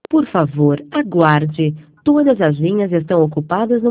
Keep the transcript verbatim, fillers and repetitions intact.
Por favor, aguarde. Todas as linhas estão ocupadas no